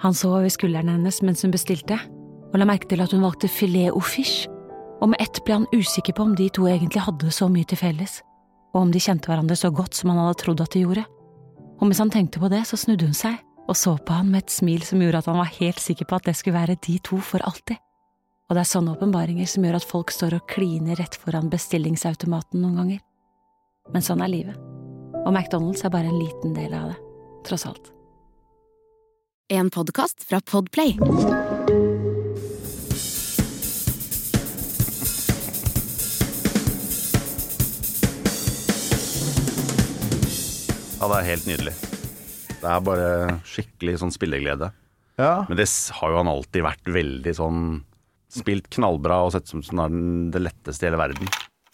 Han så over skulderen hennes mens hun bestilte, og la merke til at hun valgte filet au fish, og med ett ble han usikker på om de to egentlig hadde så mye til felles, og om de kjente hverandre så godt som han hadde trodd at de gjorde. Og mens han tenkte på det, så snudde hun seg, og så på han med et smil som gjorde at han var helt sikker på at det skulle være de to for alltid. Og det sånne åpenbaringer som gjør at folk står og kliner rett foran bestillingsautomaten noen ganger. Men sånn livet. Og McDonald's bare en liten del av det, tross alt. En podcast fra Podplay. Ja, det helt nydelig. Det bare skikkelig sånn spilleglede. Ja. Men det har jo han alltid vært veldig sånn spilt knallbra og sett som det letteste i hele verden.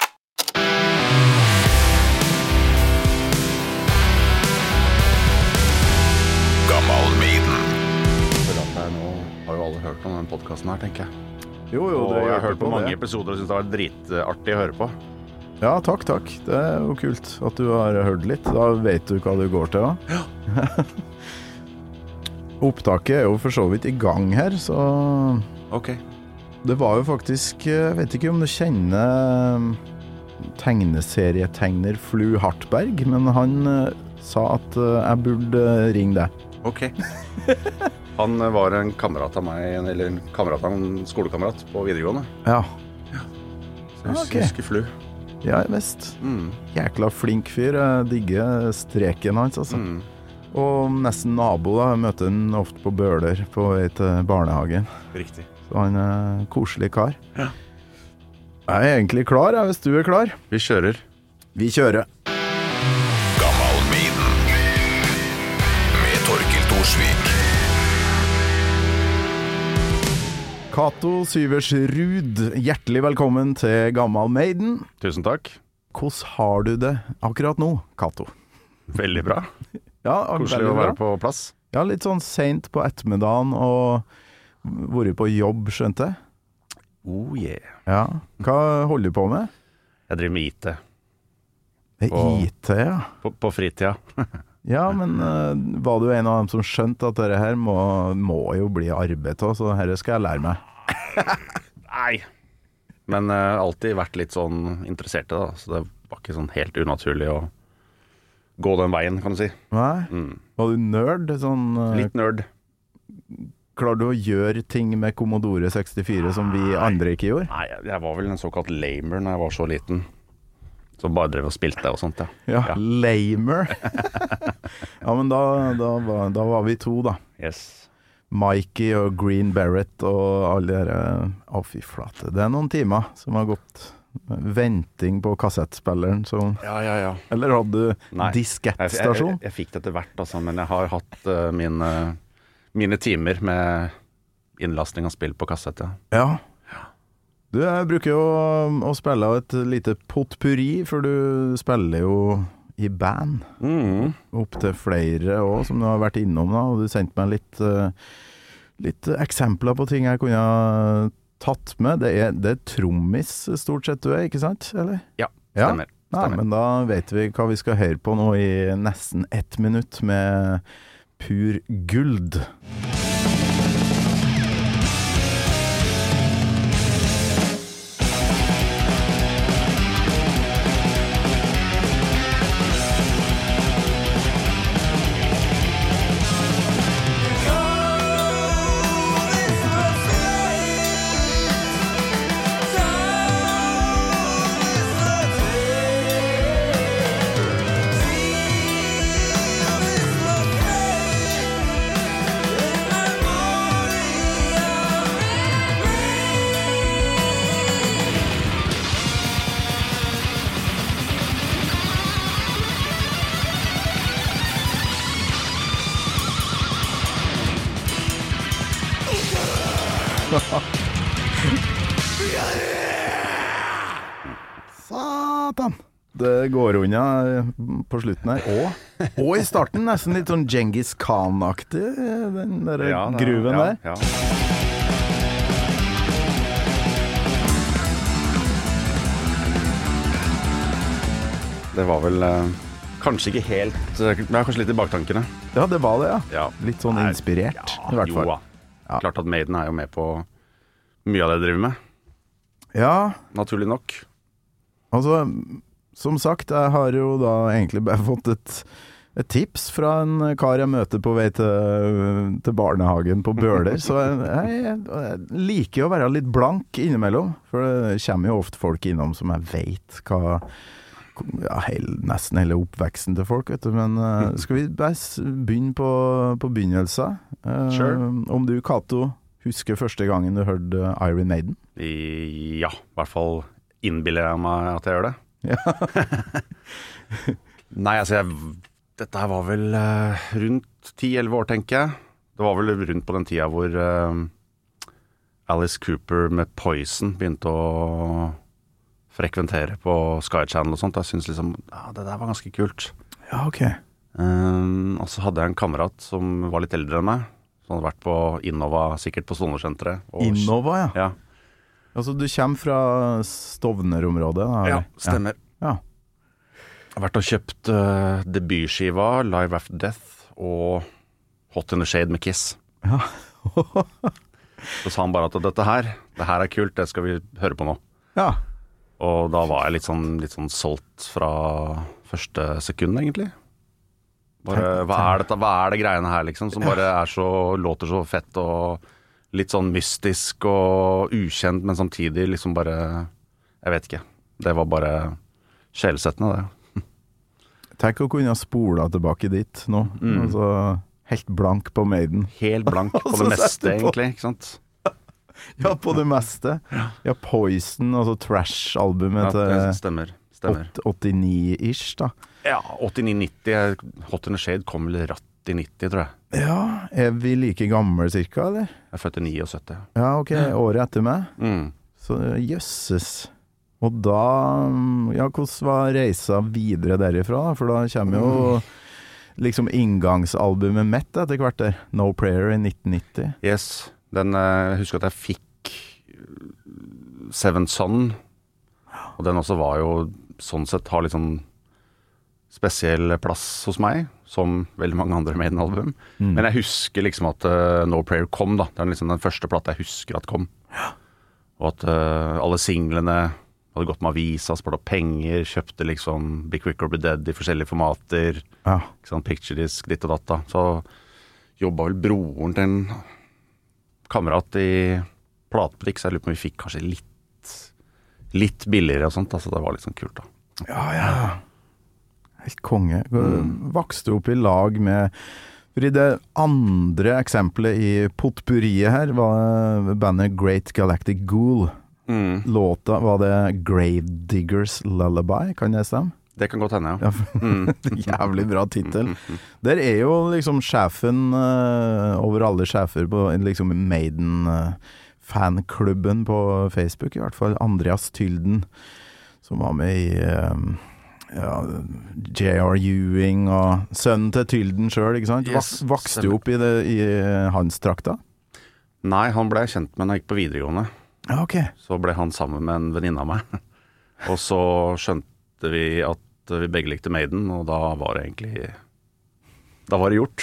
Gammal Maiden. For at nå har jo alle hørt om den podcasten her, tenker jeg. Jo, Og jeg har hørt på mange det. episoder og synes det har vært dritartig å høre på. Ja, takk. Det jo kult at du har hørt litt. Da vet du hva du går til, da. Ja. Opptaket jo for så vidt i gang her, så Ok. det var jo faktisk, jeg vet ikke om du kjenner tegneserietegner Flu Hartberg, men han sa at jeg burde ringe deg. Ok. Han var en kamerat av meg, eller en skolekamerat på videregående. Ja. Så jeg Ok. husker Flu. Ja, visst. Jækla flink fyr. Jeg digger streken hans, altså. Og nesten nabo da, jeg møter han ofte på Bøler på vei til barnehagen. Riktig. Så han en koselig kar. Ja. Jeg egentlig klar, hvis du klar. Vi kjører. Vi kjører. Gammal Maiden med Torkild Thorsvik. Cato Syversrud, hjertelig velkommen til Gammal Maiden. Tusen takk. Hvordan har du det akkurat nå, Cato? Veldig bra. Ja, Koselig veldig å være bra. på plass. Ja, litt sånn sent på ettermiddagen og vært på jobb, skjønte jeg. Oh yeah. Ja. Hva holder du på med? Jeg driver med IT Det Og- IT, ja. på fritida. Ja, men var du en av dem som skjønte at dette her må jo bli arbeid til, så dette skal jeg lære meg. Nei. Men alltid vært litt sånn interessert i det, da. Så det var ikke sånn helt unaturlig å gå den veien, kan du si. Nei? Var du nerd? Sånn, Litt nerd. klarer du å gjøre ting med Commodore 64 som vi andre ikke gjorde? Nei, jeg var vel en såkalt lamer når jeg var så liten. Som bare drev og spilte og sånt, ja. Ja, lamer. Ja, men da var vi to, da. Yes. Mikey og Green Barrett og alle dere. Å, fy flate. Det noen timer som har gått venting på kassettspilleren. Så. Ja. Eller hadde du Nei. diskettstasjon? Jeg fikk det etter hvert, altså, men jeg har hatt mine timer med innlasting av spill på kassett, ja. Ja. Du, jeg bruker jo å spille av et lite potpurri, for du spiller jo i band. Opp til flere også, som du har vært innom da, og du sendte meg litt eksempler på ting jeg kunne ha tatt med. Det er trommis stort sett du ikke sant? Eller? Ja, Ja? stemmer. Nei, men da vet vi hva vi skal høre på nå i nesten 1 minutt med pur guld. Satan! Det går unna på slutten her. Og i starten nesten litt sånn Genghis Khan-aktig, den der gruven der. Ja. Det var vel Kanskje ikke helt, kanskje litt i baktankene. Ja, det var det, ja. Ja. Litt sånn inspirert, i hvert fall. Jo da. Ja. Klart at Maiden er jo med på mye av det jeg driver med. Ja, Naturlig nok. altså, som sagt, jeg har jo da egentlig bare fått et tips fra en kar jeg møter på vei til barnehagen på Bøler, så jeg liker å være litt blank innimellom, for det kommer jo ofte folk innom som jeg vet hva, nesten hele oppveksten til folk, vet du, men skal vi bare begynne på begynnelsen? Sure. Om du, Kato, husker første gangen du hørte Iron Maiden? Ja, i hvert fall innbiller jeg meg at jeg gjør det. Ja. Nei, altså dette her var vel rundt 10-11 år, tenker jeg. Det var vel rundt på den tida hvor Alice Cooper med Poison begynte å frekventere på Sky Channel og sånt. Jeg synes liksom, det der var ganske kult. Ja, ok. Og så hadde jeg en kamerat som var litt eldre enn meg, som hadde vært på Innova, sikkert på Stovner-senteret. Innova, ja. Ja. Altså, du kommer fra Stovner-området? Da? Ja, stemmer. Ja. Jeg har vært og kjøpt debutskiva Live After Death og Hot in the Shade med Kiss. Ja. Så sa han bare at det her er kult, det skal vi høre på nå. Ja. Og da var jeg litt sånn solgt fra første sekund, egentlig. Bare, hva er det greiene her, liksom, som bare låter så fett og litt sånn mystisk og ukjent, men samtidig liksom bare, jeg vet ikke. Det var bare sjelsettende, det. Tenk å kunne spola tilbake dit nå. Altså, helt blank på Maiden. Helt blank på det meste, egentlig, ikke sant? Ja, på det meste. Ja, Poison, altså Trash-albumet det til stemmer. 89-ish, da. Ja, 89-90. Hot in the Shade kom vel ratt i 90, tror jeg. Ja, er vi like gamle cirka, eller? Jeg er født i 79. Ja, ok, året etter meg. Mm. Så jøsses. Og da, ja, hvordan var reisa videre derifra da? For da kommer jo liksom inngangsalbumet Met etter hvert der. No Prayer i 1990. Yes, jeg husker at jeg fikk Seventh Son, og den også var jo sånn sett har litt sånn spesiell plass hos meg, som veldig mange andre Maiden-album. Men jeg husker liksom at No Prayer kom da. Det er liksom den første plata jeg husker at kom. Og at alle singlene hadde gått med avisa, spart opp penger, kjøpte liksom Be Quick or Be Dead i forskjellige formater, ikke sant, picture-disk, ditt og datt da. Så jobbet vel broren til en kamerat i platebutikk, så jeg lurer på om vi fikk kanskje litt billigere og sånt, så det var litt sånn kult da. Ja. Helt konge. Vokste opp i lag med, fordi det andre eksempelet i potpurriet her var bandet Great Galactic Ghoul. Låta, var det Gravediggers Lullaby, kan det stemme? Det kan godt hende, ja. Jævlig bra titel. Der er jo liksom sjefen over alle sjefer på liksom Maiden-fanklubben på Facebook, i hvert fall Andreas Tylden, som var med i J.R. Ewing og sønnen til Tylden selv, ikke sant? Yes, Vokste du opp i hans trakta? Nei, han ble kjent med når jeg gikk på videregående. Ja, ok. Så ble han sammen med en venninne av meg. Og så skjønte vi at vi begge likte Maiden, og da var det egentlig gjort.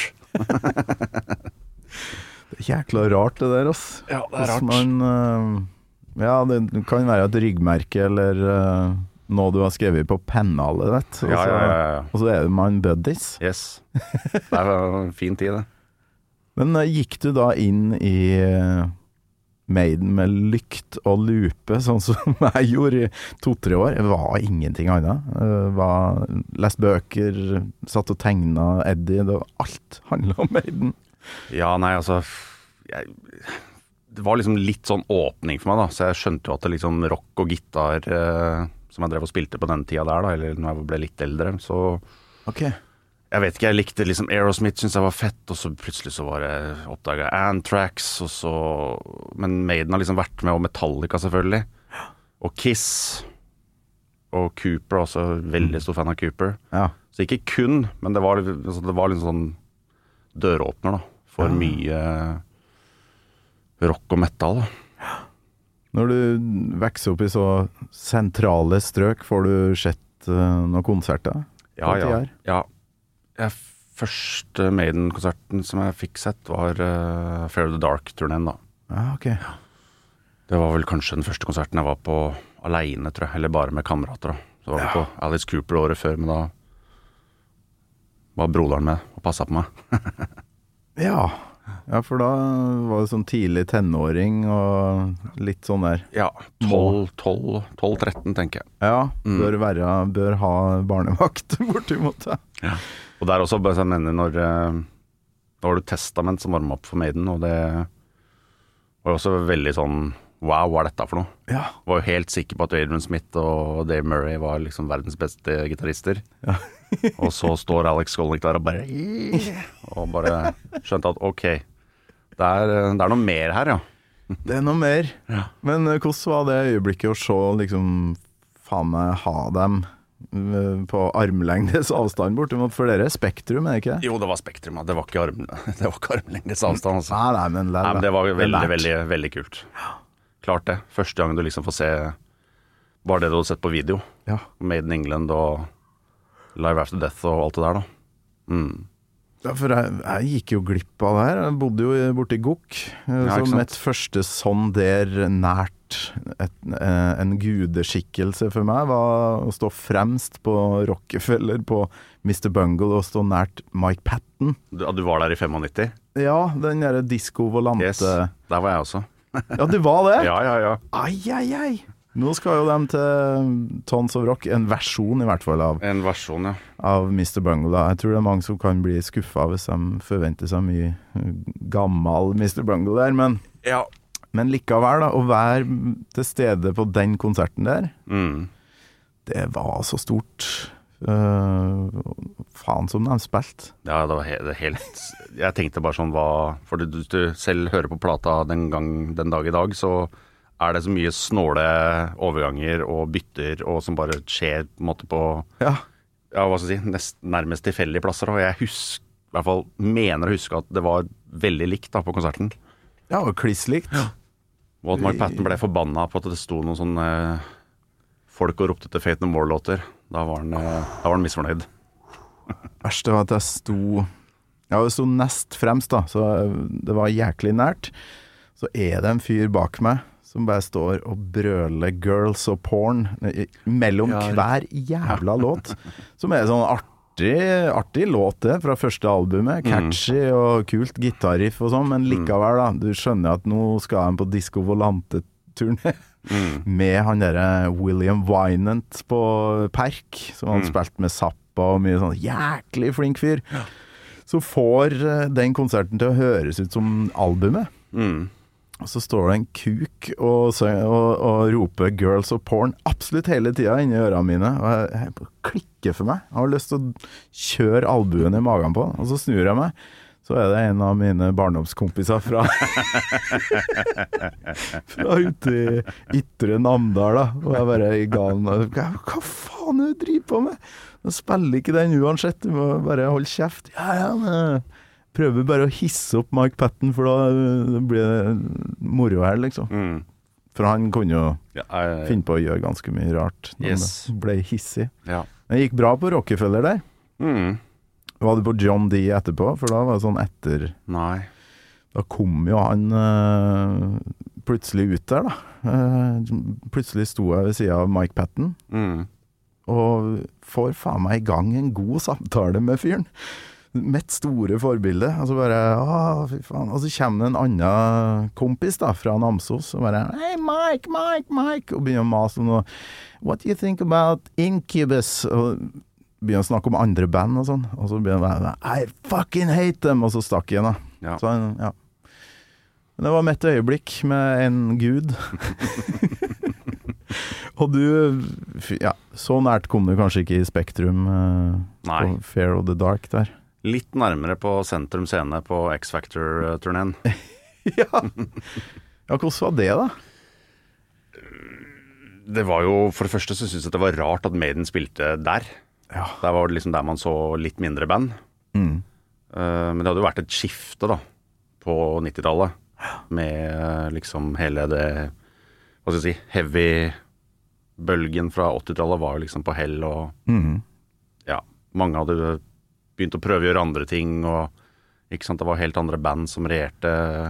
Det er jækla rart det der, ass. Ja, det er rart. Det kan være et ryggmerke eller noe du har skrevet på pennalet, vet. Ja. Og så er man buddies. Yes. Det var en fin tid, det. Men gikk du da inn i Maiden med lykt og lupe, sånn som jeg gjorde i 2-3 år? Det var ingenting annet. Lest bøker, satt og tegnet Eddie, alt handlet om Maiden. Ja, nei, altså det var liksom litt sånn åpning for meg da, så jeg skjønte jo at det liksom rock og gitar som jeg drev og spilte på den tida der da, eller når jeg ble litt eldre, så jeg vet ikke, jeg likte liksom Aerosmith, synes jeg var fett, og så plutselig så var det oppdaget Anthrax, og så, men Maiden har liksom vært med, og Metallica selvfølgelig, og Kiss, og Cooper, også veldig stor fan av Cooper. Ja. Så ikke kun, men det var litt sånn døråpner da, for mye rock og metal da. Når du vokser opp i så sentrale strøk, får du sett noen konserter? Første Maiden-konserten som jeg fikk sett var Fear of the Dark-turneen da. Ja, ok. Det var vel kanskje den første konserten jeg var på alene, tror jeg, eller bare med kamerater da. Så var det på Alice Cooper året før, men da var broderen med og passet på meg. Ja, for da var det sånn tidlig tenåring og litt sånn der. Ja, 12-13 tenker jeg. Ja, bør ha barnevakt bortimot det. Ja. Og der også, bare så jeg mener, når da var det Testament som varmet opp for Maiden, og det var jo også veldig sånn, wow, hva er dette for noe? Ja. Jeg var jo helt sikker på at Adrian Smith og Dave Murray var liksom verdens beste gitarrister. Ja. Og så står Alex Skolnick der og bare skjønte at ok, det er noe mer her, ja. Det er noe mer. Ja. Men hvordan var det øyeblikket å se liksom faen meg ha dem på armlengdes avstand bortimot, for dere Spektrum, er det ikke det? Jo, det var Spektrum, det var ikke armlengdes avstand altså. Nei, men det var veldig kult. Klart det, første gang du liksom får se bare det du hadde sett på video. Ja. Made in England og Live After Death og alt det der da. Ja, for jeg gikk jo glipp av det her. Jeg bodde jo borte i Gokk. Så mitt første sånn der nært en gudeskikkelse for meg var å stå fremst på Rockefeller på Mr. Bungle og stå nært Mike Patton. Du var der i 95? Ja, den der Disco Volante. Yes, der var jeg også. Ja, du var det? Ja. Ai. Nå skal jo de til Tons of Rock, en versjon i hvert fall av av Mr. Bungle da. Jeg tror det er mange som kan bli skuffet hvis de forventer seg mye gammel Mr. Bungle der, men likevel da, å være til stede på den konserten der, det var så stort. Faen som de spilte. Ja, det var helt jeg tenkte bare sånn, for du selv hører på plata den dag i dag, så er det så mye snåle overganger og bytter og som bare skjer på en måte på hva skal jeg si, nærmest tilfeldige plasser, og jeg i hvert fall mener å huske at det var veldig likt da på konserten. Ja, og klisslikt. Ja. Og at Mike Patton ble forbannet på at det sto noen sånn folk og ropte til Fate No More-låter. Da var han misfornøyd. Verst var at jeg sto nest fremst da, så det var jæklig nært. Så er det en fyr bak meg som bare står og brøler Girls og Porn mellom hver jævla låt, som er sånn artig låt det, fra første albumet, catchy og kult gitarriff og sånn, men likevel da, du skjønner at nå skal han på Disco Volante-turné med han der William Wynant på Perk, som han spilt med Zappa og mye sånn jæklig flink fyr, så får den konserten til å høres ut som albumet. Og så står det en kuk og roper Girls og Porn absolutt hele tiden inni ørene mine, og jeg klikker for meg. Jeg har lyst til å kjøre albuen i magen på den, og så snur jeg meg, så er det en av mine barndomskompiser fra ute i Ytre Namdal da, og jeg bare i galen, hva faen er du driver på med? Du spiller ikke den uansett, du må bare holde kjeft. Prøver bare å hisse opp Mike Patton, for da blir det moro her, liksom. For han kunne jo finne på å gjøre ganske mye rart når det ble hissig. Ja. Men det gikk bra på Rockefeller der. Var du på John D etterpå? For da var det sånn etter... Nei. Da kom jo han plutselig ut der, da. Plutselig sto jeg ved siden av Mike Patton. Og får faen meg i gang en god samtale med fyren. Mitt store forbilde, og så bare fy faen, og så kommer det en annen kompis da, fra Namsos, og bare hey Mike, og begynner å mase om noe, what do you think about Incubus, og begynner å snakke om andre band og sånn, og så begynner han bare I fucking hate them, og så stakk igjen da. Så, men det var mitt øyeblikk med en gud. Og du, så nært kom du kanskje ikke i Spektrum på Fear of the Dark der. Litt nærmere på Sentrum Scene på X-Factor-turneen. hvordan var det da? Det var jo, for det første så synes jeg det var rart at Maiden spilte der. Der var det liksom der man så litt mindre band. Men det hadde jo vært et skifte da, på 90-tallet, med liksom hele det, hva skal jeg si, heavy-bølgen fra 80-tallet var jo liksom på hell, og mange hadde begynt å prøve å gjøre andre ting, og ikke sant, det var helt andre band som regjerte.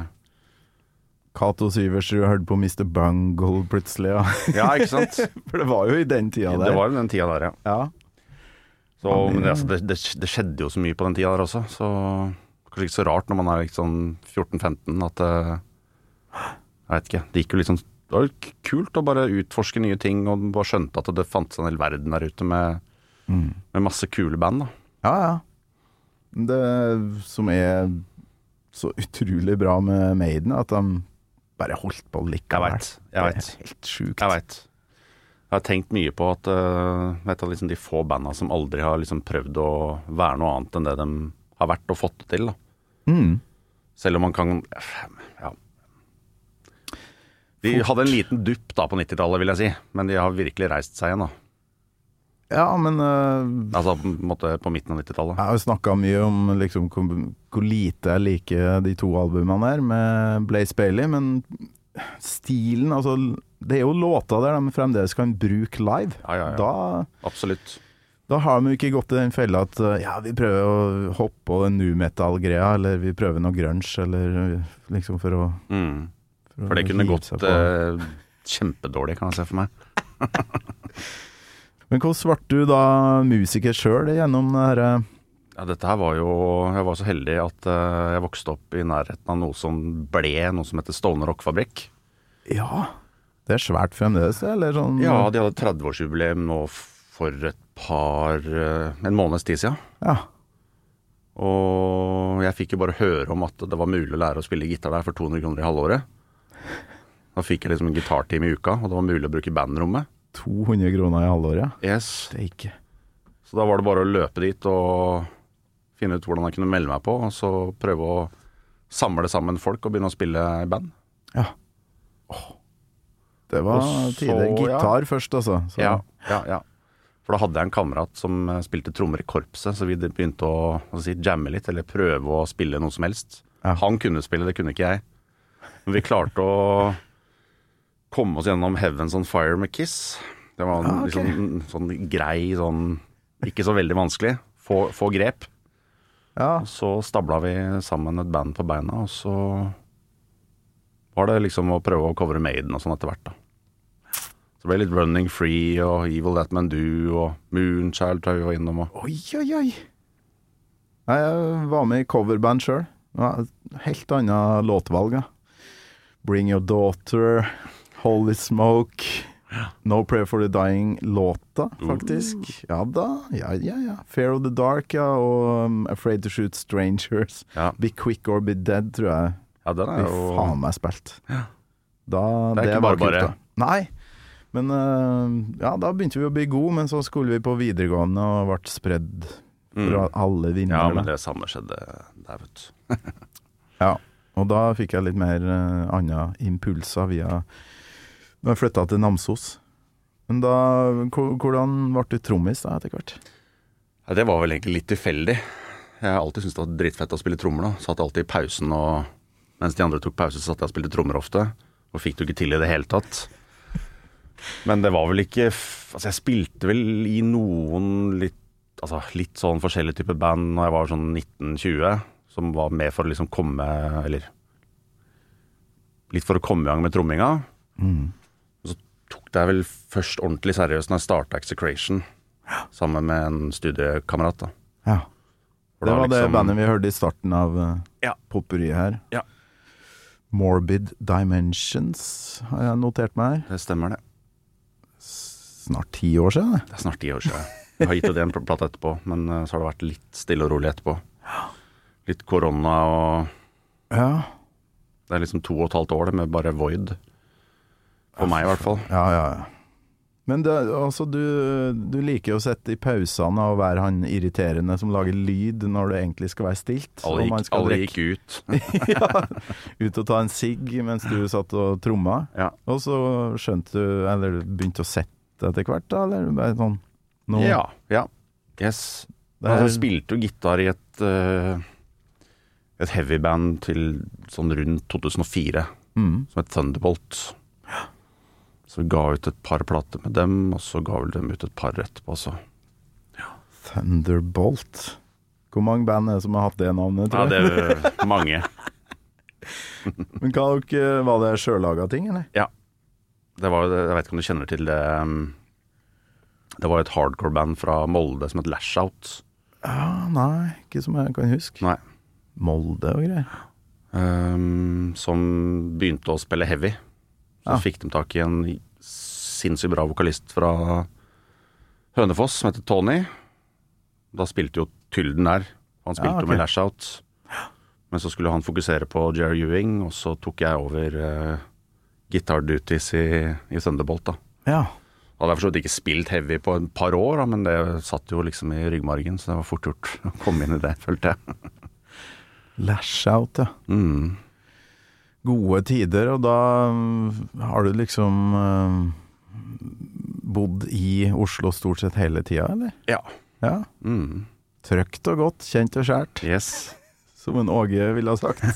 Cato Syversen hørte på Mr. Bungle plutselig, ja. Ja, ikke sant? For det var jo i den tida der. Det var jo den tida der, ja. Ja. Så, men altså, det skjedde jo så mye på den tida der også, så kanskje ikke så rart når man er liksom 14-15 at jeg vet ikke, det gikk jo liksom, det var jo kult å bare utforske nye ting og bare skjønte at det fantes en hel verden der ute med masse kule band da. Ja, ja. Det som er så utrolig bra med Maiden, at de bare holdt på likevel. Jeg vet. Det er helt sjukt. Jeg vet. Jeg har tenkt mye på at vet du, liksom de få bandene som aldri har liksom prøvd å være noe annet enn det de har vært og fått det til da. Selv om man kan ja. De hadde en liten dupp da på 90-tallet vil jeg si, men de har virkelig reist seg igjen da. Ja, men altså på en måte på midten av 90-tallet. Jeg har jo snakket mye om liksom, hvor lite jeg liker de to albumene her med Blaze Bayley, men stilen, altså det er jo låter der de fremdeles kan bruke live. Ja. Absolutt. Da har de jo ikke gått i den fella at ja, vi prøver å hoppe på den nu metal-greia, eller vi prøver noe grunge, eller liksom for å for det kunne gått kjempedårlig, kan jeg se for meg. Men hvordan ble du da musiker selv gjennom det her? Ja, dette her var jo, jeg var så heldig at jeg vokste opp i nærheten av noe som heter Stovner Rockfabrikk. Ja, det er svært fremdeles, eller sånn? Ja, de hadde 30-årsjubileum nå for en måneds tid siden. Ja. Og jeg fikk jo bare høre om at det var mulig å lære å spille gitar der for 200 kroner i halvåret. Da fikk jeg liksom en gitartime i uka, og det var mulig å bruke bandrommet. 200 kroner i halvåret? Yes. Det er ikke. Så da var det bare å løpe dit og finne ut hvordan jeg kunne melde meg på, og så prøve å samle sammen folk og begynne å spille i band. Ja. Det var tider gitar først, altså. Så. Ja. For da hadde jeg en kamerat som spilte trommer i korpset, så vi begynte å jamme litt, eller prøve å spille noe som helst. Ja. Han kunne spille, det kunne ikke jeg. Men vi klarte å komme oss gjennom Heavens on Fire med Kiss. Det var liksom sånn grei, sånn ikke så veldig vanskelig. Få grep. Ja. Og så stabla vi sammen et band på beina, og så var det liksom å prøve å covere Maiden og sånn etter hvert da. Så det ble litt Running Free og Evil That Man Do og Moonchild tror jeg vi var innom. Oi. Jeg var med i coverband selv. Helt annet låtvalg, ja. Bring Your Daughter, Holy Smoke, No Prayer for the Dying låta, faktisk. Ja da, ja. Fear of the Dark, ja, og Afraid to Shoot Strangers. Ja. Be Quick or Be Dead, tror jeg. Ja, den er jo... Vi faen meg spilt. Ja. Da, det er ikke bare kult, da. Nei, men ja, da begynte vi å bli gode, men så skulle vi på videregående og ble spredd fra alle vinnere. Ja, men det samme skjedde der, vet du. Ja. Og da fikk jeg litt mer andre impulser via da jeg flyttet til Namsos. Men da, hvordan ble du trommis da etter hvert? Ja, det var vel egentlig litt tilfeldig. Jeg har alltid syntes det var drittfett å spille trommer da. Satt alltid i pausen, og mens de andre tok pause så satt jeg og spilte trommer ofte. Og fikk det jo ikke til i det hele tatt. Men det var vel ikke, altså jeg spilte vel i noen litt sånn forskjellige typer band når jeg var sånn 19-20. Som var med for å liksom komme, eller litt for å komme i gang med tromminga. Og så tok det vel først ordentlig seriøst når jeg startet Execration, sammen med en studiekamerat da. Ja. For det var liksom, det bandet vi hørte i starten av potpurriet her. Ja. Morbid Dimensions har jeg notert meg her. Det stemmer det. Snart 10 år siden, det. Det er snart 10 år siden. Jeg har gitt ut en platt etterpå, men så har det vært litt stille og rolig etterpå. Litt korona og det er liksom 2,5 år det med bare void for meg i hvert fall. Ja. Men det, altså, du liker jo å sette i pausene og være han irriterende som lager lyd når det egentlig skal være stilt. Alle gikk ut. Ut og ta en sigg mens du satt og tromma. Ja. Og så skjønte du, eller begynte å sette etter hvert da, eller bare sånn? Ja. Yes. Jeg spilte jo gitar i et heavyband til sånn rundt 2004 som et Thunderbolt. Så vi ga ut et par plater med dem, og så ga vi dem ut et par etterpå. Så. Ja. Thunderbolt. Hvor mange band er det som har hatt det navnet, Ja, tror det jeg? er mange. Men var det sjølaga ting, eller? Ja. Det var, jeg vet ikke om du kjenner til det. Det var et hardcore-band fra Molde som het Lash Out. Ja, nei, ikke som jeg kan huske. Nei. Molde og greier. Som begynte å spille heavy. Så Ja. fikk de tak i en sinnssykt bra vokalist fra Hønefoss som heter Tony. Da spilte jo Tylden der. Han spilte jo ok. med Lash Out. Men så skulle han fokusere på Jerry Ewing, og så tok jeg over guitar duties i Thunderbolt, da. Ja. Hadde jeg for så vidt ikke spilt heavy på et par år, da, men det satt jo liksom i ryggmargen, så det var fort gjort å komme inn i det, følte jeg. Lash Out, ja. Gode tider, og da har du liksom bodd i Oslo stort sett hele tida, eller? Ja. Ja. Trygt og godt, kjent og skjært, Yes. som en Åge ville ha sagt.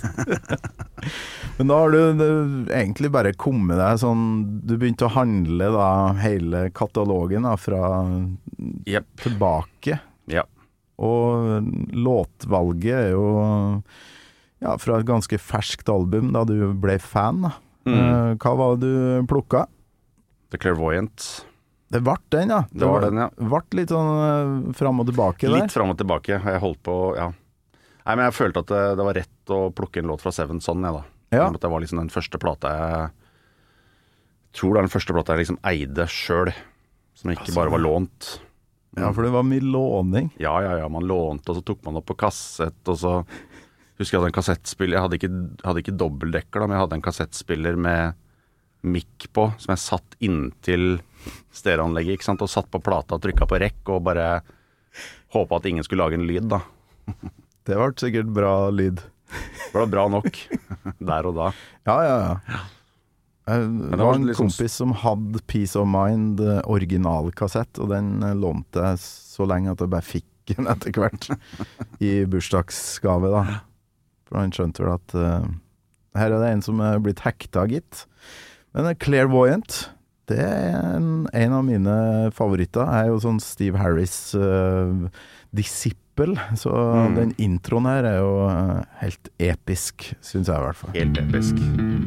Men da har du egentlig bare kommet deg sånn, du begynte å handle da hele katalogen da, fra Jep. tilbake. Ja. Og låtvalget er jo ja, fra et ganske ferskt album da du ble fan. Da. Hva var det du plukka? The Clairvoyant. Det ble den, ja. Det var den, ja. Ble litt sånn fram og tilbake der. Litt fram og tilbake. Jeg holdt på, ja. Nei, men jeg følte at det var rett å plukke en låt fra Seven Son, jeg da. Ja. At det var liksom den første plata jeg tror det er den første plata jeg liksom eide selv, som ikke bare var lånt. Ja, for det var mye låning. Ja, man lånte, og så tok man opp på kassett, og så husker jeg hadde en kassettspiller, jeg hadde ikke dobbeltdekker da, men jeg hadde en kassettspiller med mic på, som jeg satt inntil stereoanlegget, ikke sant, og satt på plata og trykket på rekk, og bare håpet at ingen skulle lage en lyd da. Det ble sikkert bra lyd. Det var bra nok, der og da. Ja. Det det var var en liksom kompis som hadde Peace of Mind originalkassett, og den lånte jeg så lenge at jeg bare fikk den etter hvert i bursdagsgave da. For han skjønte vel at her er det en som er blitt hekta, gitt. Men Clairvoyant, det er en av mine favoritter. Jeg er jo sånn Steve Harris disippel, så den introen her er jo helt episk, synes jeg i hvert fall. Helt episk.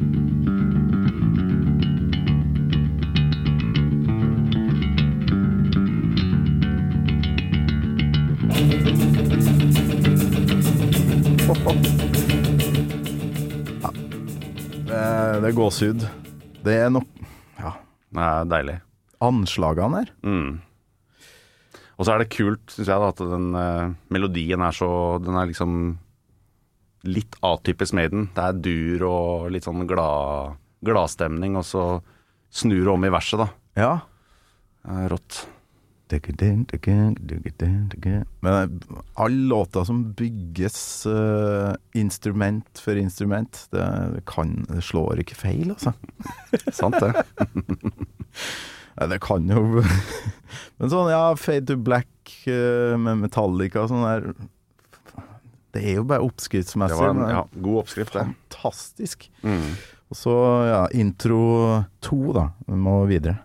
Det er gåsehud. Det er nok, ja, Det er deilig. anslagene her. Og så er det kult, synes jeg da, at den melodien er så, den er liksom litt atypisk Maiden. Det er dur og litt sånn gladstemning, og så snur det om i verset da. Ja. Det er rått. Men alle låter som bygges instrument for instrument, det slår ikke feil, altså. Sant det. Ja, det kan jo Men sånn, ja, Fade to Black med Metallica og sånn der, det er jo bare Det oppskriftsmessig, var en men god oppskrift det. fantastisk. Og så, ja, intro 2 da, vi må videre.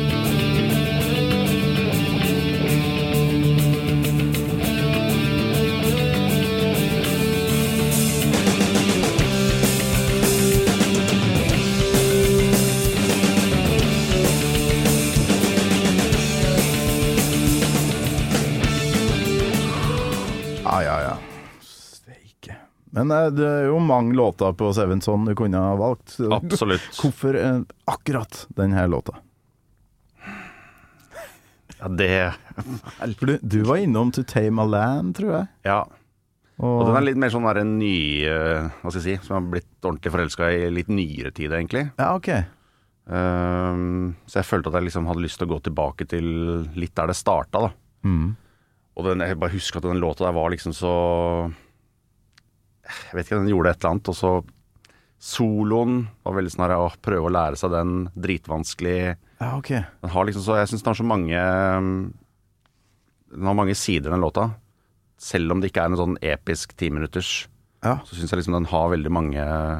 Ja. Steike. Men det er jo mange låter på Seven Son du kunne ha valgt. Absolutt. Hvorfor akkurat denne låta? Ja, det... For du var innom To Tame a Land, tror jeg. Ja. Og den er litt mer sånn der en ny, hva skal jeg si, som har blitt ordentlig forelsket i litt nyere tid, egentlig. Ja, ok. Så jeg følte at jeg liksom hadde lyst til å gå tilbake til litt der det startet, da. Og jeg bare husker at den låta der var liksom så, jeg vet ikke, den gjorde et eller annet, og så soloen var veldig sånn her, å prøve å lære seg den, dritvanskelig. Ja, ok. Den har liksom så, jeg synes den har så mange, den har mange sider den låta, selv om det ikke er en sånn episk 10 minutters, Ja. så synes jeg liksom den har veldig mange,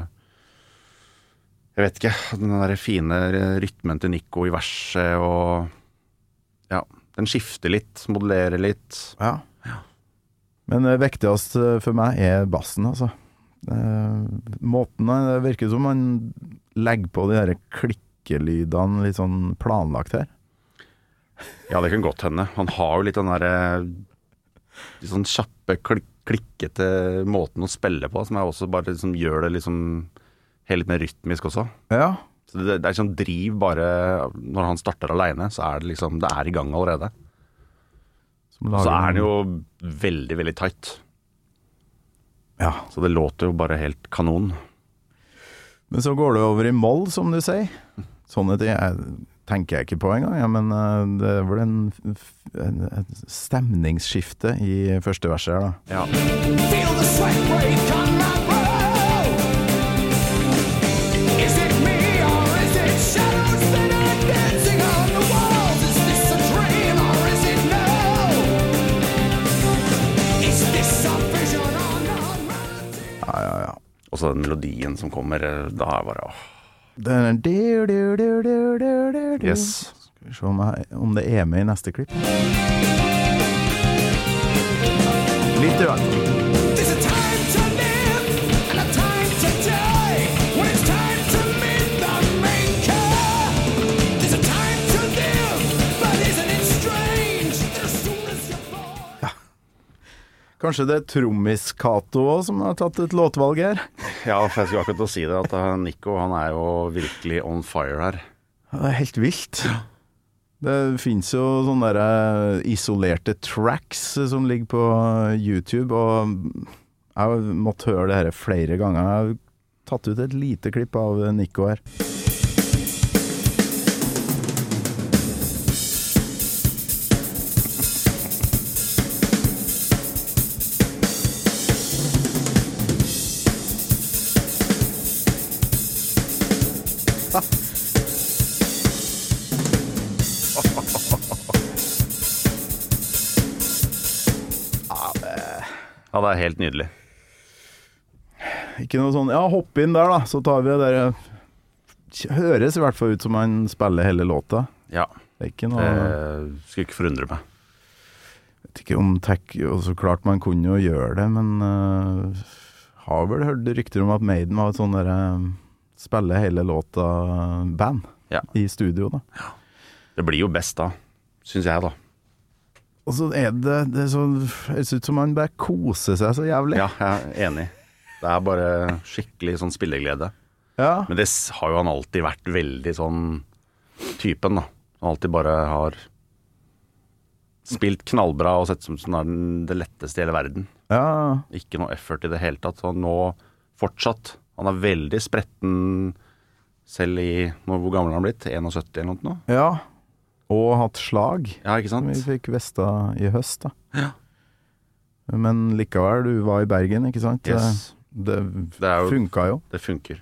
jeg vet ikke, den der fine rytmen til Nico i verset, og ja, Den skifter litt, modellerer litt. Ja. Men det viktigste for meg bassen, altså. Måten det virker som man legger på de der klikkelydene litt sånn planlagt her. Ja, det kan godt hende. Han har jo litt den der litt sånn kjappe, klikkete måten å spille på, som også bare liksom gjør det liksom helt litt mer rytmisk også. Ja. Så det er sånn driv bare når han starter alene, så det liksom, det i gang allerede. Så den jo veldig, veldig tight. Ja. Så det låter jo bare helt kanon. Men så går det over i moll, som du sier. Sånne ting tenker jeg ikke på engang, ja, men det vel en stemningsskifte i første verset her, da. Ja. Feel the sweat break on my brow. Is it me or is it shadows that are dancing on the walls? Is this a dream or is it now? Is this a vision or not? Ja. Og så den melodien som kommer, da bare Den Yes. Skal vi se om det med i neste klipp. Litt i hvert. There's a time to live and a time to die. When it's time to meet the maker. There's a time to live, but isn't it strange that as soon as you're born? Kanskje det trommis Kato også, som har tatt et låtvalg her. Ja, for jeg skulle akkurat si det, at Nico, han jo virkelig on fire her. Det helt vilt. Det finnes jo sånne der isolerte tracks som ligger på YouTube, og jeg har måttet høre det her flere ganger. Jeg har tatt ut et lite klipp av Nico her. Ja, det helt nydelig. Ikke noe sånn, ja, hopp inn der da, så tar vi det der. Høres i hvert fall ut som han spiller hele låta. Ja, Det ikke noe... skulle ikke forundre meg. Jeg vet ikke om og så klart man kunne jo gjøre det, men har vel hørt rykter om at Maiden var et sånn der spille hele låta band i studio da. Ja. Det blir jo best da, synes jeg da. Og så det så, det ser ut som man bare koser seg så jævlig. Ja, jeg enig. Det bare skikkelig sånn spilleglede. Ja. Men det har jo han alltid vært veldig sånn typen da. Han alltid bare har spilt knallbra og sett som det letteste i hele verden. Ja. Ikke noe effort i det hele tatt. Så nå fortsatt, han veldig spretten selv i, hvor gammel har han blitt? 71 eller noe? Ja. Og hatt slag. Ja, ikke sant? Som vi fikk vesta i høst da. Ja. Men likevel, du var i Bergen, ikke sant? Yes. Det jo, funka jo. Det funker.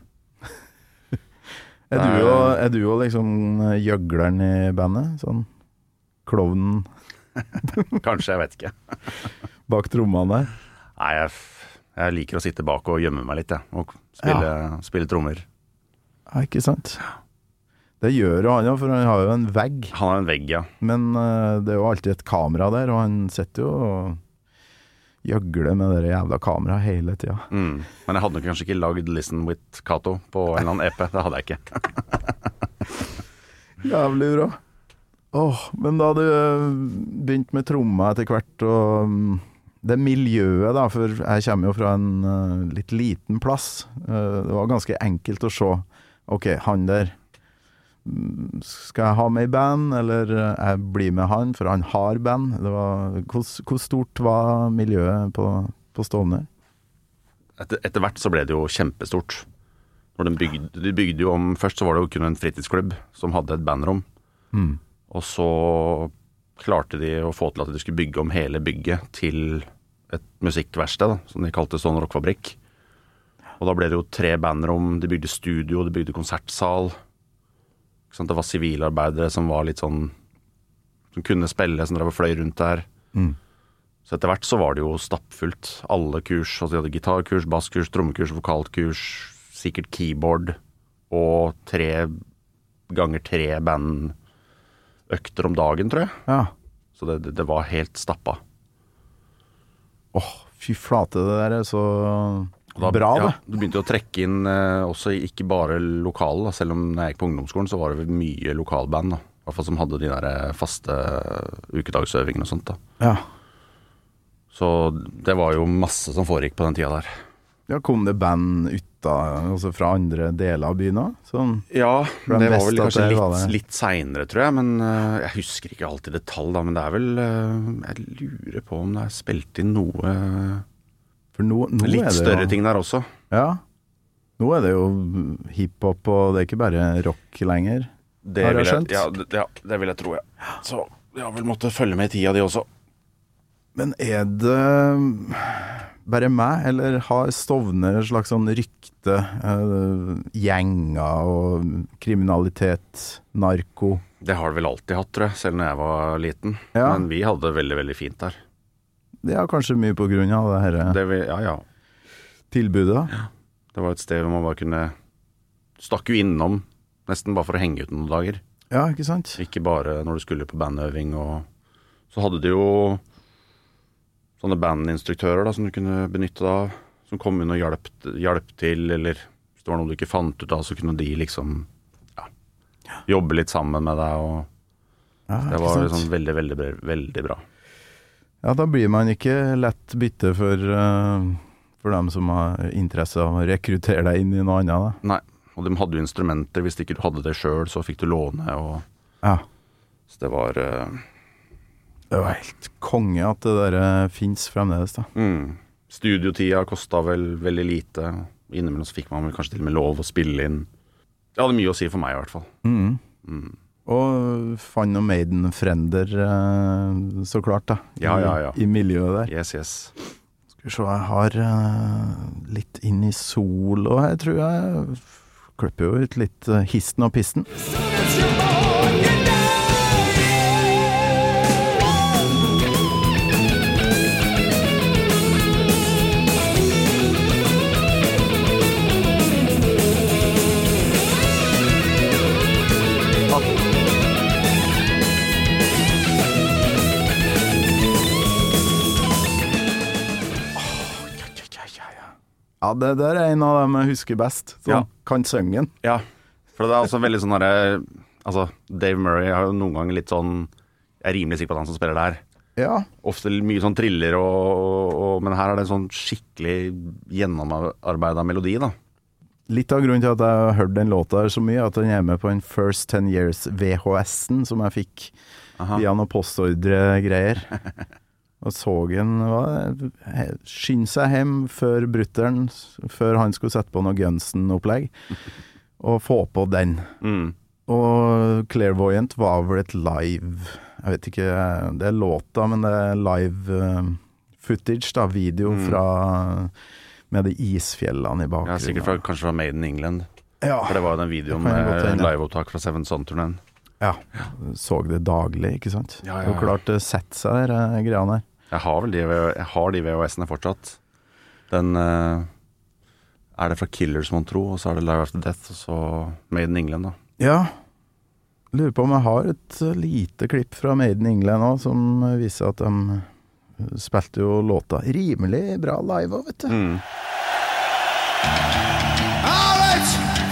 Er du jo liksom gjøgleren i bandet? Sånn klovnen Kanskje, jeg vet ikke. bak trommene der? Nei, jeg liker å sitte bak og gjemme meg litt, og spille trommer. Ja, ikke sant? Det gjør jo han jo, for han har jo en vegg. Han har en vegg, ja. Men det jo alltid et kamera der, og han sitter jo og gjøgler med det jævla kameraet hele tiden. Men jeg hadde nok kanskje ikke lagd Listen with Kato på en eller annen EP. Det hadde jeg ikke. Jævlig bra. Men da du begynt med tromma etter hvert, og det miljøet da, for jeg kommer jo fra en litt liten plass. Det var ganske enkelt å se. Ok, han der skal jeg ha med i band, eller jeg blir med han, for han har band. Hvor stort var miljøet på Stovner? Etter hvert så ble det jo kjempestort. Når de bygde jo om, først så var det jo kun en fritidsklubb som hadde et bandrom. Og så klarte de å få til at de skulle bygge om hele bygget til et musikkverksted, som de kalte Stone Rockfabrikk. Og da ble det jo 3 bandrom, de bygde studio, de bygde konsertsal. Det var sivilarbeidere som var litt sånn, som kunne spille, som drev og fløy rundt der. Så etter hvert så var det jo stappfullt. Alle kurs, altså de hadde gitarkurs, basskurs, trommekurs, vokalkurs, sikkert keyboard, og 3 ganger 3 bandøkter om dagen, tror jeg. Ja. Så det var helt stappa. Fy flate, det der så Da, bra, ja, det. du begynte å trekke inn også ikke bare lokale, da. Selv om når jeg gikk på ungdomsskolen, så var det vel mye lokalband, da. I hvert fall som hadde de der faste ukedagsøvingene og sånt, da. Ja. Så det var jo masse som foregikk på den tida der. Ja, kom det band altså fra andre deler av byen også? Sånn, Ja, For det den var vel beste at kanskje det var det. litt senere, tror jeg. Men jeg husker ikke alltid detalj, da. Men det er vel jeg lurer på om det er spilt inn noe for nå litt er det større jo, ting der også. Ja. Nå er det jo hiphop, og det er ikke bare rock lenger. Det Har jeg vil jeg, skjønt? det vil jeg tro, ja. Så jeg har vel måttet følge med i tida, de også. Men er det bare meg, eller har Stovner et slags sånn rykte, gjenger og kriminalitet, narko? Det har det vel alltid hatt, tror jeg, selv når jeg var liten. Ja. Men vi hadde det veldig, veldig fint der. Det er kanskje mye på grunn av det her Ja. tilbudet. Det var et sted hvor man bare kunne stakk jo innom, nesten bare for å henge ut noen dager. Ja, ikke sant? Ikke bare når du skulle på bandøving, og så hadde de jo sånne bandinstruktører da, som du kunne benytte deg av, som kom inn og hjalp til, eller hvis det var noe du ikke fant ut av, så kunne de liksom jobbe litt sammen med deg, og Ja, det ikke var sant? sånn veldig, veldig, veldig bra. Ja, da blir man ikke lett bytte for dem som har interesse av å rekruttere deg inn i noe annet, da. Nei, og de hadde jo instrumenter, hvis ikke du hadde det selv, så fikk du låne, og Ja. så det var Det var helt konge at det der finnes fremdeles, da. Studiotida kostet vel veldig lite. Innimellom så fikk man vel kanskje til og med lov å spille inn. Det hadde mye å si for meg i hvert fall. Og Fan og Maiden-frender, så klart, da. Ja. I miljøet der. Yes. Skal vi se, jeg har litt inn i sol, og jeg tror jeg klipper jo ut litt histen og pisten. It's your born, you die. Ja, det der er en av dem jeg husker best. Sånn, Ja. kan synge den. Ja, for det er altså veldig sånn derre altså, Dave Murray har jo noen ganger litt sånn Jeg er rimelig sikker på at han som spiller der. Ja, Ofte mye sånn triller, men her er det en sånn skikkelig gjennomarbeida melodi, da. litt av grunnen til at jeg har hørt den låta her så mye, at den er med på en First 10 Years VHS-en som jeg fikk via noen postordre-greier. Og så den skynde seg hjem før brutteren, før han skulle sette på noe Gunsen-opplegg, og få på den. Og Clairvoyant var vel et live, jeg vet ikke, det er låta, men det er live footage, da, video fra med de isfjellene i bakgrunnen. Ja, sikkert kanskje fra Made in England. Ja, For det var jo den videoen Det kan godt med hende. liveopptak fra Seven Son-turneen. ja. Så det daglig, ikke sant? Ja. Og klart det setter seg der, greiene her. Jeg har vel de VHS-ene fortsatt. Den er det fra Killers, mon tro, og så er det Live After Death, og så Made in England, da. Ja, lurer på om jeg har et lite klipp fra Made in England også, som viser at de spilte jo låta rimelig bra live også, vet du. All right.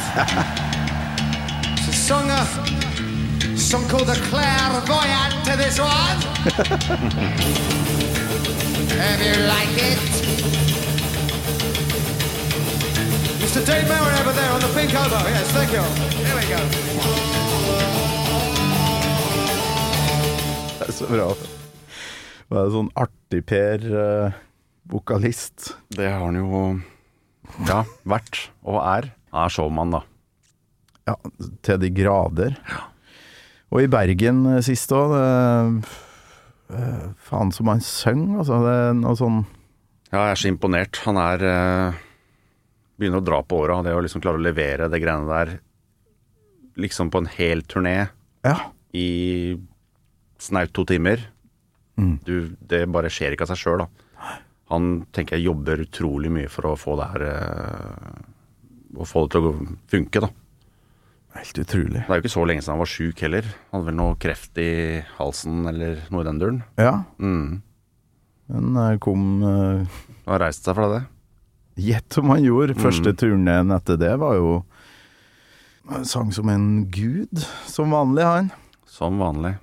It's a song called The Clairvoyant to this one. Have you like it? Mr. Dave Murray over there on the pink elbow. Yes, thank you. Here we go. Det er så bra. Det er sånn artig Per vokalist. Det har han jo vært og er. Han er showman, da. Ja, til de grader. Og i Bergen sist også, faen som han søng, altså, det er noe sånn... Ja, jeg er så imponert. Han begynner å dra på åra, og det å liksom klare å levere det greiene der liksom på en hel turné Ja, i snaut 2 timer. Det bare skjer ikke av seg selv, da. Han tenker jeg jobber utrolig mye for å få det her å få det til å funke, da. Helt utrolig. Det er jo ikke så lenge siden han var syk heller. Han hadde vel noe kreft i halsen eller noe i den duren. Ja. Mm. Men kom Han har reist seg fra det. gjett om han gjorde. Første turneen etter det var jo han sang som en gud, som vanlig han. Som vanlig.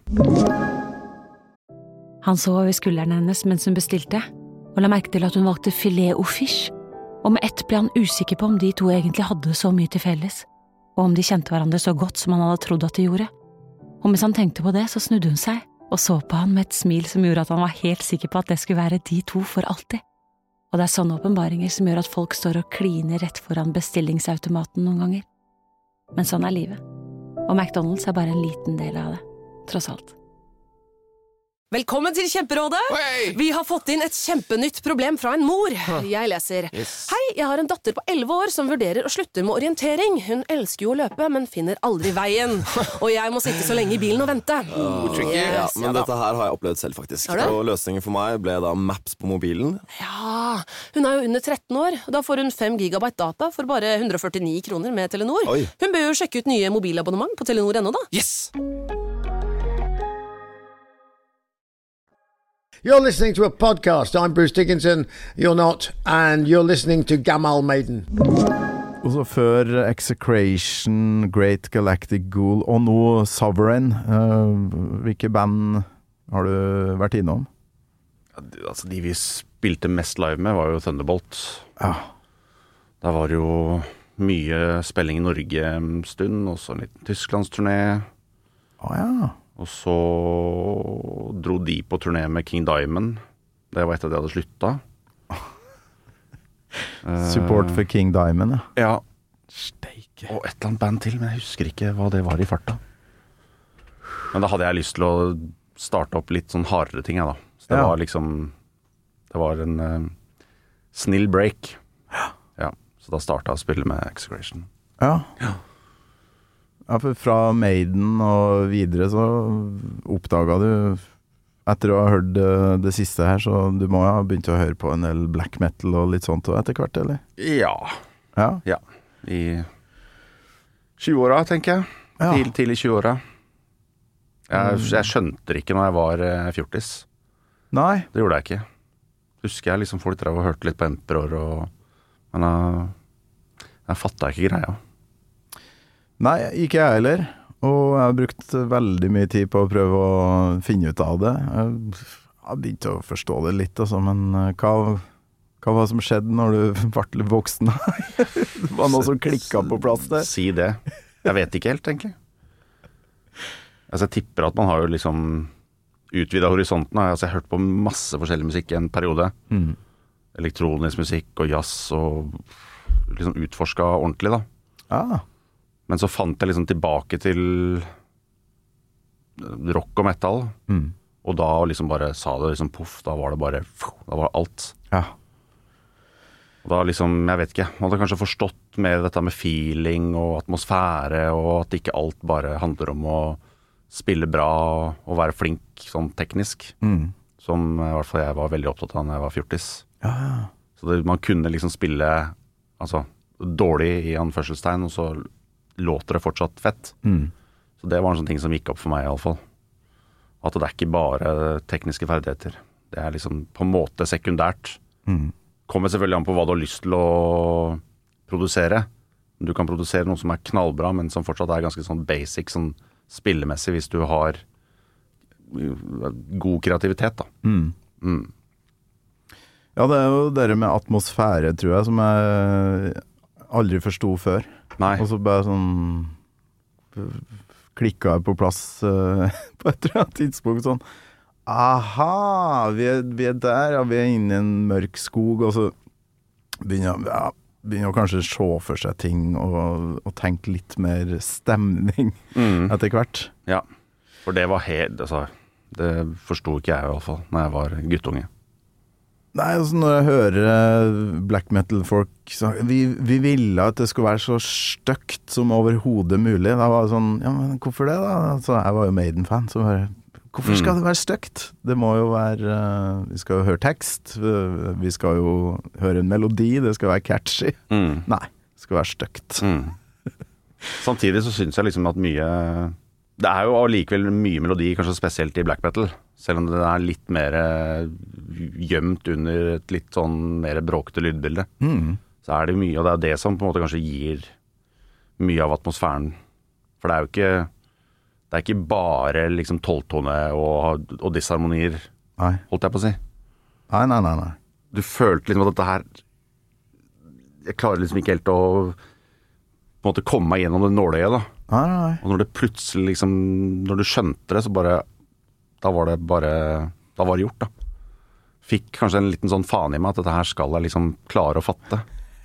Han så over skulderen hennes mens hun bestilte, og la merke til at hun valgte filet au fish, og med ett ble han usikker på om de to egentlig hadde så mye til felles, og om de kjente hverandre så godt som han hadde trodd at de gjorde. Og mens han tenkte på det, så snudde hun seg, og så på han med et smil som gjorde at han var helt sikker på at det skulle være de to for alltid. Og det er sånne åpenbaringer som gjør at folk står og kliner rett foran bestillingsautomaten noen ganger. Men sånn er livet. Og McDonald's er bare en liten del av det, tross alt. Velkommen til Kjemperådet! Hei! Vi har fått inn et kjempenytt problem fra en mor. Jeg leser. Yes. Hei, jeg har en datter på 11 år som vurderer å slutte med orientering. Hun elsker jo å løpe, men finner aldri veien. Og jeg må sitte så lenge i bilen og vente. Tricky. Yes, Ja, men ja da. dette her har jeg opplevd selv faktisk. Har du? Og løsningen for meg ble da Maps på mobilen. Ja, hun er jo under 13 år. Da får hun 5 gigabyte data for bare 149 kroner med Telenor. Oi. Hun bør jo sjekke ut nye mobilabonnement på Telenor.no da. Yes! You're listening to a podcast. I'm Bruce Dickinson. You're not. And you're listening to Gamal Maiden. Og så før Execration, Great Galactic Ghoul, og nå Sovereign. Hvilke band har du vært innom? Ja, altså, de vi spilte mest live med var jo Thunderbolt. Ja. Der var jo mye spilling i Norge en stund, og så en liten Tysklandsturné. Ja. Og så dro de på turné med King Diamond. Det var etter at de hadde sluttet. Support for King Diamond, ja. Ja, Steike. og et eller annet band til, men jeg husker ikke hva det var i farta. Men da hadde jeg lyst til å starte opp litt sånn hardere ting, da. Så det Ja. var liksom, det var en snill break. Ja, så da startet jeg å spille med Execration. Ja. Ja, for fra Maiden og videre så oppdaget du, etter å ha hørt det siste her, så du må ha begynt å høre på en del black metal og litt sånt etter hvert, eller? Ja, Ja. i 20-åra, tenker jeg. Ja. Tidlig 20-åra. Jeg skjønte det ikke når jeg var fjortis. Nei. Det gjorde jeg ikke. Husker jeg liksom folk drev og hørte litt på Emperor, men jeg fattet ikke greia. Nei, ikke jeg heller. Og jeg har brukt veldig mye tid på å prøve å finne ut av det. Jeg har begynt å forstå det litt, altså, men hva var det som skjedde når du ble litt voksen? Det var noe som klikket på plass der. Si det. Jeg vet ikke helt, egentlig. Altså, jeg tipper at man har jo liksom utvidet horisonten. Altså, jeg har hørt på masse forskjellig musikk i en periode. Elektronisk musikk og jazz, og liksom utforsket ordentlig, da. Ja. Men så fant jeg liksom tilbake til rock og metal, og da liksom bare sa det liksom poff, da var det bare, da var alt. Ja. Og da liksom, jeg vet ikke, man hadde kanskje forstått mer dette med feeling og atmosfære, og at ikke alt bare handler om å spille bra og være flink sånn teknisk, som i hvert fall jeg var veldig opptatt av når jeg var fjortis. Ja. Så det, man kunne liksom spille, altså, dårlig i anførselstegn, og så låter det fortsatt fett. Så det var en sånn ting som gikk opp for meg i alle fall. At det er ikke bare tekniske ferdigheter. Det er liksom på en måte sekundært. Kommer selvfølgelig an på hva du har lyst til å produsere. Du kan produsere noe som er knallbra, men som fortsatt er ganske sånn basic, sånn spillemessig, hvis du har god kreativitet, da. Ja, det er jo det med atmosfære, tror jeg, som jeg aldri forstod før. Nei. Og så bare sånn klikket jeg på plass på et eller annet tidspunkt sånn, aha, vi er der, ja, vi er inne i en mørk skog, og så begynner jeg kanskje å se for seg ting og tenke litt mer stemning etter hvert. Ja, for det var helt, altså, det forstod ikke jeg i hvert fall når jeg var guttunge. Nei, altså når jeg hører black metal-folk så vi ville at det skulle være så støkt som overhodet mulig. Da var det sånn, ja, men hvorfor det da? Altså, jeg var jo Maiden-fan, så hvorfor skal det være støkt? Det må jo være, vi skal jo høre tekst, vi skal jo høre en melodi, det skal være catchy. Nei, det skal være støkt. Samtidig så synes jeg liksom at mye det jo allikevel mye melodi, kanskje spesielt i black metal, selv om det litt mer gjemt under et litt sånn mer bråkete lydbilde. Så det mye, og det det som på en måte kanskje gir mye av atmosfæren. For det jo ikke bare liksom tolvtone og disharmonier, holdt jeg på å si. Nei. Du følte liksom at dette her jeg klarer liksom ikke helt å på en måte komme meg gjennom det nåløyet da. Nei. Og når det plutselig liksom når du skjønte det, så bare da var det gjort da. Fikk kanskje en liten sånn faen i meg at dette her skal jeg liksom klare å fatte.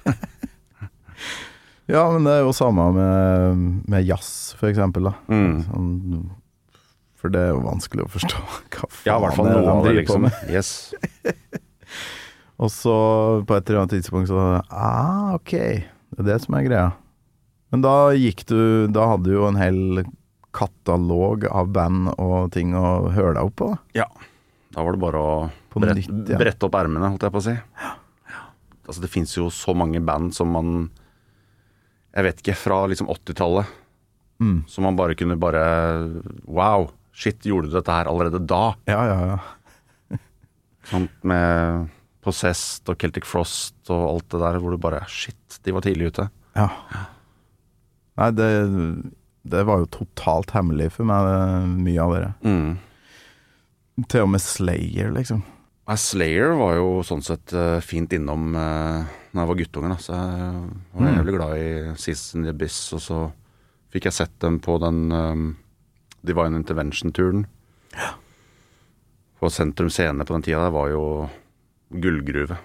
Ja, men det jo samme med jazz for eksempel da. Sånn, for det jo vanskelig å forstå hva faen ja, i hvert fall noe av det liksom. Yes. Og så på et eller annet tidspunkt så ok, det det som greia. Men da hadde du jo en hel katalog av band og ting å høre deg opp på. Ja, da var det bare å brette opp ermene, holdt jeg på å si. Ja. Altså det finnes jo så mange band som man, jeg vet ikke, fra liksom 80-tallet, som man bare kunne wow, shit, gjorde du dette her allerede da? Ja. Sånn med Possessed og Celtic Frost og alt det der, hvor du bare, shit, de var tidlig ute. Ja. Nei, det var jo totalt hemmelig for meg, mye av det. Til og med Slayer, liksom. Nei, Slayer var jo sånn sett fint innom når jeg var guttunge, da. Så jeg var jævlig glad i Seasons in the Abyss, og så fikk jeg sett dem på den Divine Intervention-turen. Ja. På Sentrum Scene på den tida der var jo gullgruve.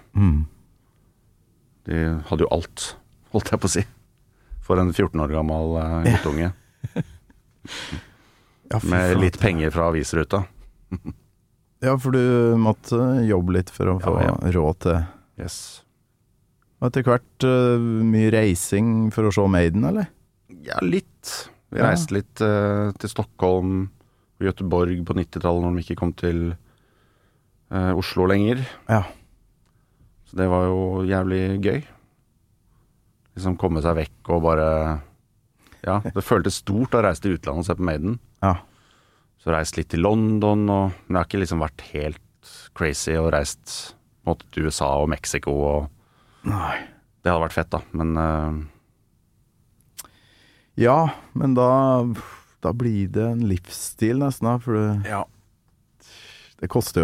De hadde jo alt, holdt jeg på å si. For en 14 år gammel guttunge. Ja, med litt penger fra avisruta. Ja, for du måtte jobbe litt for å få råd til. Yes. Og etter hvert mye reising for å se Maiden, eller? Ja, litt. Vi reiste litt til Stockholm og Göteborg på 90-tallet når de ikke kom til Oslo lenger. Ja. Så det var jo jævlig gøy. Liksom komme seg vekk og bare ja, det føltes stort å reise til utlandet og se på Maiden. Ja. Så reist litt til London, men jeg har ikke liksom vært helt crazy og reist på en måte til USA og Mexico og Nei. Det hadde vært fett da, men ja, men da blir det en livsstil nesten da, for det koster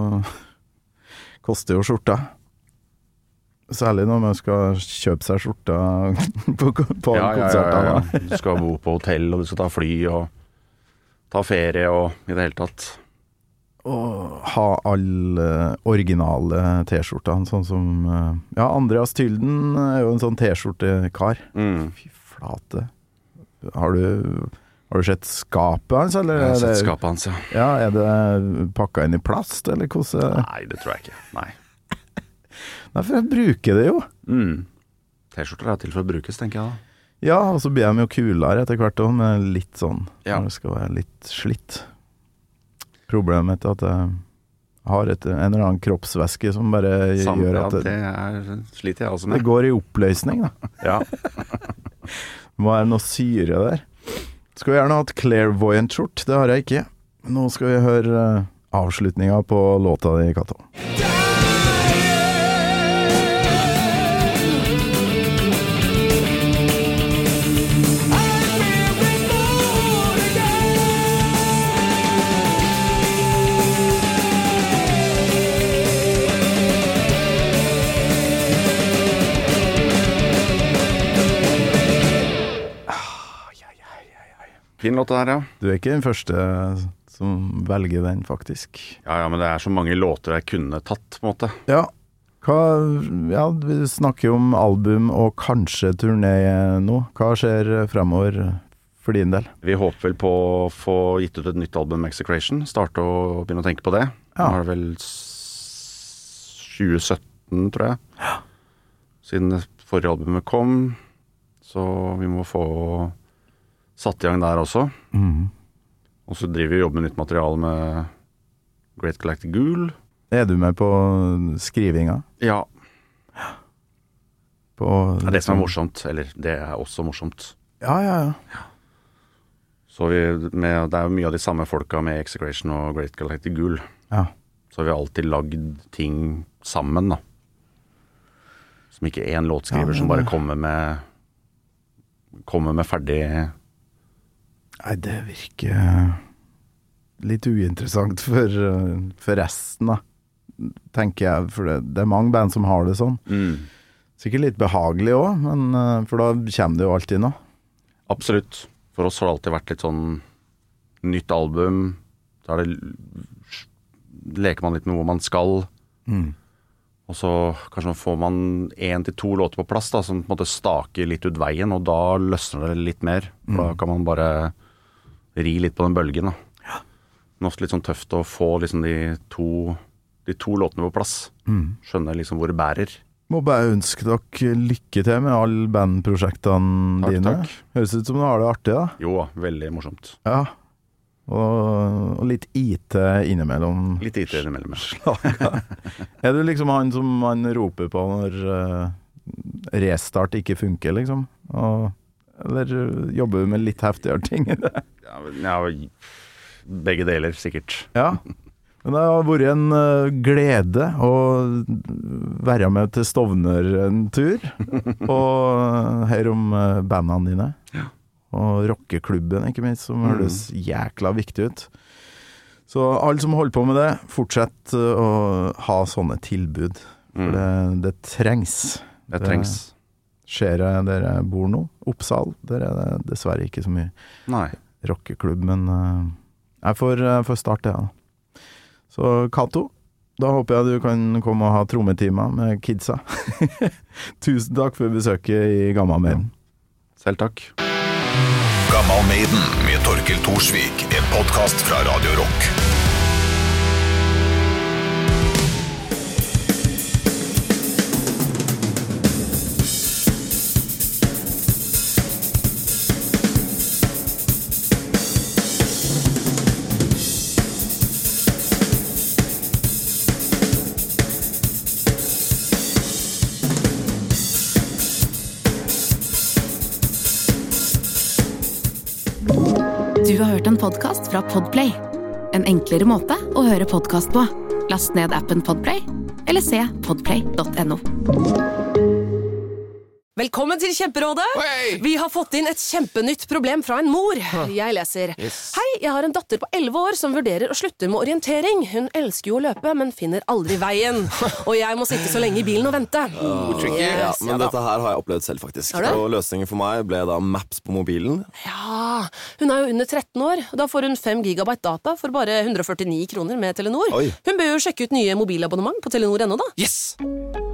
jo skjorta. Særlig når man skal kjøpe seg skjorta på konserter. Ja. Du skal bo på hotell, og du skal ta fly, og ta ferie, og i det hele tatt. Og ha alle originale t-skjortene, sånn som Andreas Tylden jo en sånn t-skjortekar. Fy flate. Har du sett skapet hans, eller? Jeg har sett skapet hans, ja. Ja, det pakket inn i plast, eller hvordan? Nei, det tror jeg ikke, nei. Nei, for jeg bruker det jo. T-skjorter til for å brukes, tenker jeg da. Ja, og så blir de jo kulere etter hvert også, med litt sånn, når det skal være litt slitt. Problemet at jeg har en eller annen kroppsvæske som bare gjør at det sliter jeg også med. Det går i oppløsning, da. Ja. Må være noe syre der. Skal vi gjerne ha et clairvoyant-skjort? Det har jeg ikke. Nå skal vi høre avslutningen på låta di, Kato. Fin låt det her, ja. Du ikke den første som velger den, faktisk. Ja, men det så mange låter jeg kunne tatt, på en måte. Ja, vi snakker jo om album og kanskje turné nå. Hva skjer fremover for din del? Vi håper vel på å få gitt ut et nytt album, Execration. Starte å begynne å tenke på det. Ja. Nå det vel 2017, tror jeg. Ja. Siden det forrige albumet kom. Så vi må få satt i gang der også. Og så driver vi og jobber med nytt materiale med Great Galactic Ghoul. Er du med på skrivinga? Ja. Det som morsomt, eller det også morsomt. Ja. Så det er jo mye av de samme folka med Execration og Great Galactic Ghoul. Ja. Så vi har alltid lagd ting sammen, da. Som ikke en låtskriver som bare kommer med ferdig. Nei, det virker litt uinteressant for resten, da. Tenker jeg, for det er mange band som har det sånn. Sikkert litt behagelig også, men for da kommer det jo alltid noe. Absolutt. For oss har det alltid vært litt sånn nytt album, da leker man litt med hvor man skal, og så kanskje får man 1 til 2 låter på plass da, som på en måte staker litt ut veien, og da løsner det litt mer, for da kan man bare ri litt på den bølgen da. Men også litt sånn tøft å få liksom de to låtene på plass, skjønne liksom hvor det bærer. Må bare ønske dere lykke til med alle bandprosjektene dine. Takk. Høres ut som du har det artig, da. Jo, veldig morsomt. Ja. Og litt IT innimellom. Litt IT innimellom. Er du liksom han som man roper på når restart ikke funker, liksom? Eller jobber du med litt heftigere ting i det? Ja, begge deler, sikkert. Ja. Men det har vært en glede å være med til Stovner en tur, og høre om bandene dine. Ja. Og rockeklubben, ikke minst, som høres jækla viktig ut. Så alle som holder på med det, fortsett å ha sånne tilbud. For det trengs. Det trengs. Skjer det der jeg bor nå, Oppsal, der er det dessverre ikke så mye rockeklubb, men jeg får starte det, da. Så Kato, da håper jeg du kan komme og ha trommetimer med kidsa. Tusen takk for besøket i Gammal Maiden. Selv takk. Gammal Maiden med Torkel Thorsvik, en podcast fra Radio Rock. Du har hørt en podcast fra Podplay. En enklere måte å høre podcast på. Last ned appen Podplay, eller se podplay.no. Velkommen til Kjemperådet! Vi har fått inn et kjempenytt problem fra en mor. Jeg leser. Hei, jeg har en datter på 11 år som vurderer å slutte med orientering. Hun elsker jo å løpe, men finner aldri veien. Og jeg må sitte så lenge i bilen og vente. Men dette her har jeg opplevd selv, faktisk. Og løsningen for meg ble da Maps på mobilen. Ja, hun er jo under 13 år, og da får hun 5 gigabyte data for bare 149 kroner med Telenor. Hun bør jo sjekke ut nye mobilabonnement på Telenor.no da. Yes!